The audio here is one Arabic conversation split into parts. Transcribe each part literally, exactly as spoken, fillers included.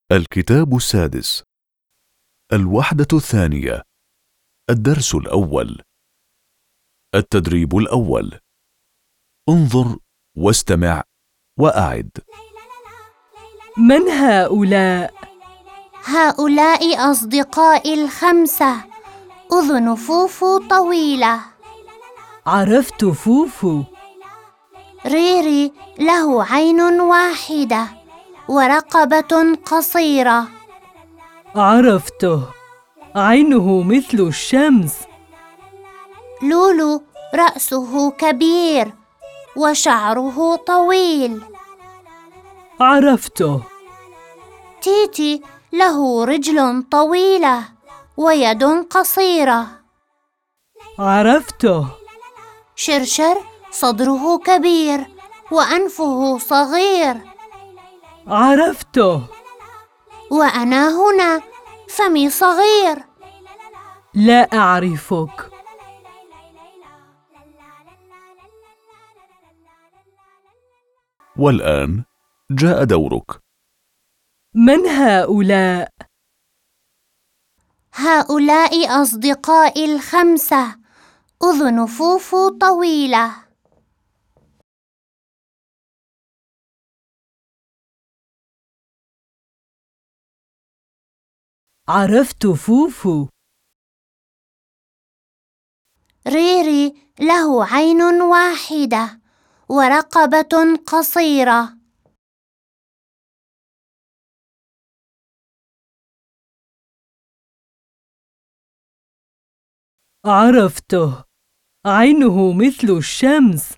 الكتاب السادس. الوحدة الثانية. الدرس الأول. التدريب الأول. انظر واستمع وأعد. من هؤلاء؟ هؤلاء أصدقائي الخمسة. أذن فوفو طويلة. عرفت فوفو. ريري له عين واحدة ورقبة قصيرة. عرفته، عينه مثل الشمس. لولو رأسه كبير وشعره طويل. عرفته. تيتي له رجل طويلة ويد قصيرة. عرفته. شرشر صدره كبير وأنفه صغير. عرفته. وأنا هنا فمي صغير. لا أعرفك. والآن جاء دورك. من هؤلاء؟ هؤلاء أصدقائي الخمسة. أذن فوفو طويلة. عرفت فوفو. ريري له عين واحدة ورقبة قصيرة. عرفته، عينه مثل الشمس.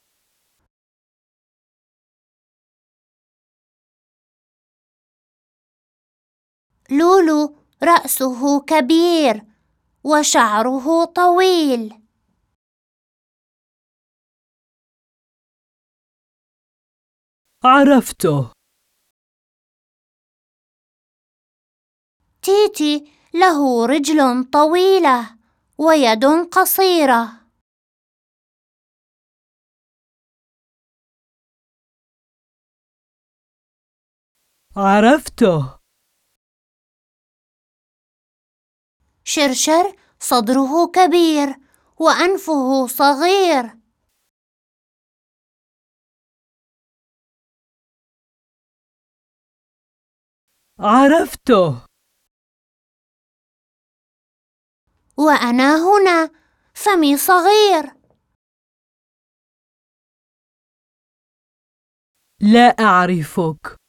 لولو رأسه كبير وشعره طويل. عرفته. تيتي له رجل طويلة ويد قصيرة. عرفته. شرشر صدره كبير وأنفه صغير. عرفته. وأنا هنا فمي صغير. لا أعرفك.